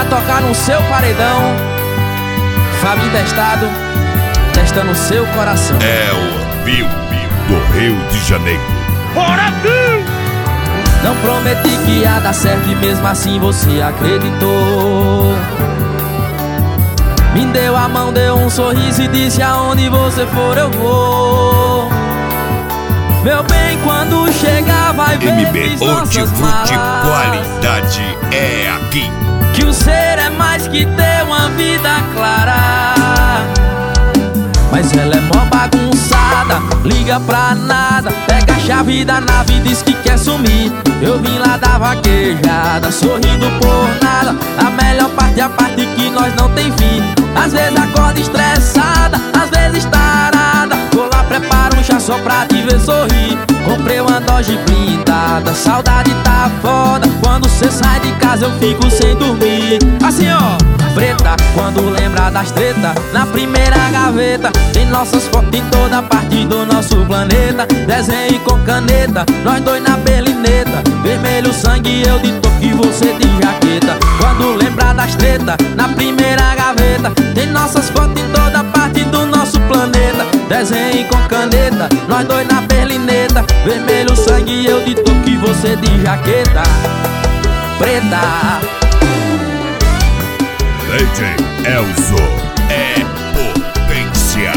tocar no seu paredão. Fabinho Testado, testando o seu coração. É o Bill do Rio de Janeiro. Bora, Bill! Não prometi que ia dar certo e mesmo assim você acreditou. Me deu a mão, deu um sorriso e disse: aonde você for eu vou. Meu bem, quando chegar vai ver MB Hortifruti, qualidade é aqui. Que o ser é mais que ter uma vida clara. Mas ela é mó bagunçada, liga pra nada, pega a chave da nave e diz que quer sumir. Eu vim lá da vaquejada, sorrindo por nada. A melhor parte é a parte que nós não tem fim. Às vezes acorda estressada, às vezes tarada. Vou lá, preparo um chá só pra te ver sorrir. Comprei uma Dodge blindada, saudade tá foda. Quando cê sai de casa eu fico sem dormir. Assim ó, preta, quando lembra das tretas, na primeira gaveta tem nossas fotos em toda parte do nosso planeta. Desenho com caneta, nós dois na belineta. Vermelho sangue, eu de toque e você de jaqueta. Quando lembra das tretas, na primeira gaveta tem nossas fotos em toda parte do nosso planeta. Desenho com caneta, nós dois na berlineta. Vermelho sangue, eu de toque e você de jaqueta. Preta, DJ Elzo é potência.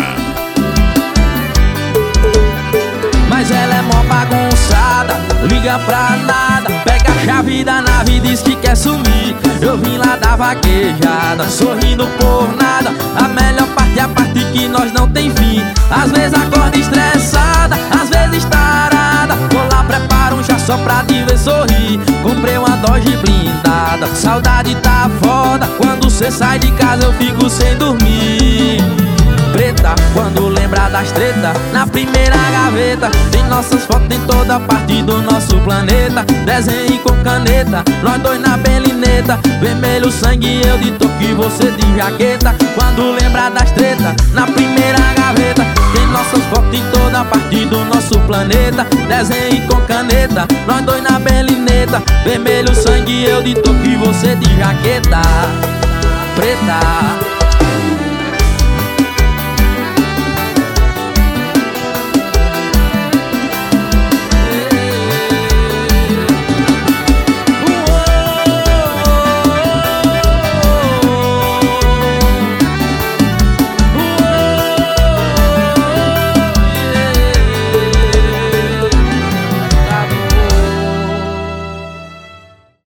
mas ela é mó bagunçada, liga pra nada, pega a chave da nave e diz que quer sumir. Eu vim lá da vaquejada, sorrindo por nada. A melhor parte é a parte que nós não tem fim. Às vezes acorda estressada, às vezes tarada. Vou lá, preparo um chá só pra te ver sorrir. Comprei uma Dodge blindada, saudade tá foda. Quando cê sai de casa eu fico sem dormir. Preta, quando lembra das tretas, na primeira gaveta tem nossas fotos em toda parte do nosso planeta. Desenho com caneta, nós dois na belineta. Vermelho sangue, eu de toque e você de jaqueta. Quando lembra das tretas, na primeira gaveta tem nossas fotos em toda parte do nosso planeta. Desenho com caneta, nós dois na belineta. Vermelho sangue, eu de toque e você de jaqueta. Preta.